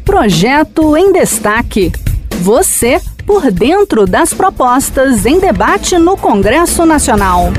Projeto em Destaque. Você por dentro das propostas em debate no Congresso Nacional.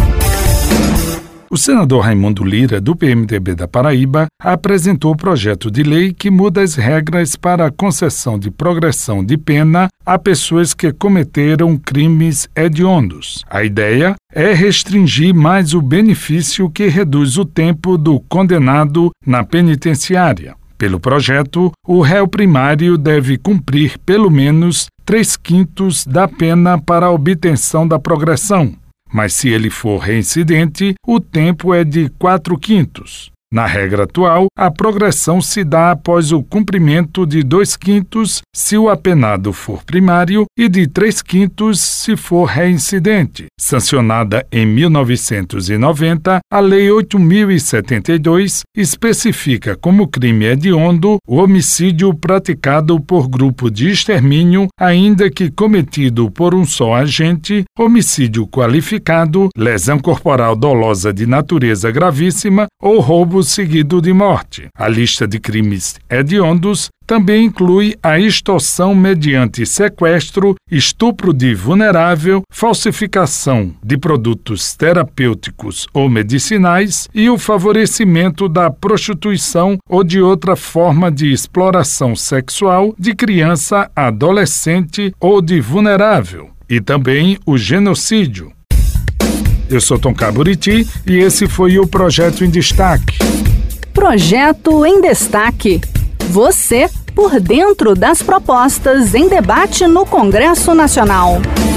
O senador Raimundo Lira, do PMDB da Paraíba, apresentou o projeto de lei que muda as regras para a concessão de progressão de pena a pessoas que cometeram crimes hediondos. A ideia é restringir mais o benefício que reduz o tempo do condenado na penitenciária. Pelo projeto, o réu primário deve cumprir pelo menos 3/5 da pena para a obtenção da progressão, mas se ele for reincidente, o tempo é de 4/5. Na regra atual, a progressão se dá após o cumprimento de 2/5 se o apenado for primário e de 3/5 se for reincidente. Sancionada em 1990, a Lei 8.072 especifica como crime hediondo o homicídio praticado por grupo de extermínio, ainda que cometido por um só agente, homicídio qualificado, lesão corporal dolosa de natureza gravíssima ou roubo seguido de morte. A lista de crimes hediondos também inclui a extorsão mediante sequestro, estupro de vulnerável, falsificação de produtos terapêuticos ou medicinais e o favorecimento da prostituição ou de outra forma de exploração sexual de criança, adolescente ou de vulnerável. E também o genocídio. Eu sou Tom Buriti e esse foi o Projeto em Destaque. Projeto em Destaque. Você por dentro das propostas em debate no Congresso Nacional.